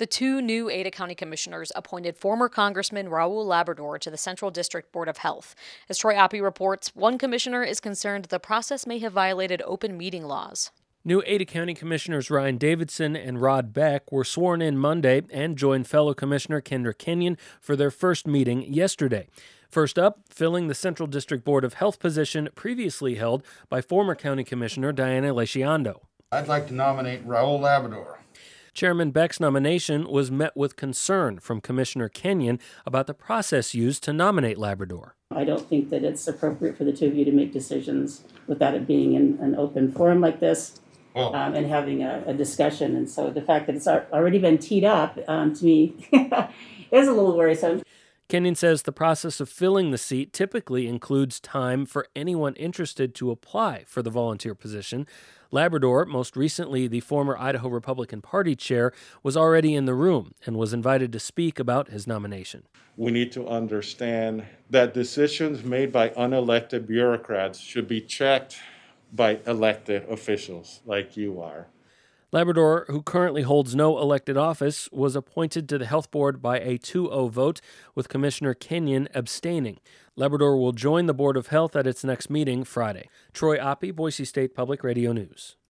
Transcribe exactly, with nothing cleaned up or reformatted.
The two new Ada County commissioners appointed former Congressman Raul Labrador to the Central District Board of Health. As Troy Oppie reports, one commissioner is concerned the process may have violated open meeting laws. New Ada County Commissioners Ryan Davidson and Rod Beck were sworn in Monday and joined fellow Commissioner Kendra Kenyon for their first meeting yesterday. First up, filling the Central District Board of Health position previously held by former County Commissioner Diana Leciando. I'd like to nominate Raul Labrador. Chairman Beck's nomination was met with concern from Commissioner Kenyon about the process used to nominate Labrador. I don't think that it's appropriate for the two of you to make decisions without it being in an open forum like this Oh. um, and having a, a discussion. And so the fact that it's already been teed up, um, to me, is a little worrisome. Kenyon says the process of filling the seat typically includes time for anyone interested to apply for the volunteer position. Labrador, most recently the former Idaho Republican Party chair, was already in the room and was invited to speak about his nomination. We need to understand that decisions made by unelected bureaucrats should be checked by elected officials like you are. Labrador, who currently holds no elected office, was appointed to the health board by a two oh vote, with Commissioner Kenyon abstaining. Labrador will join the Board of Health at its next meeting Friday. Troy Oppie, Boise State Public Radio News.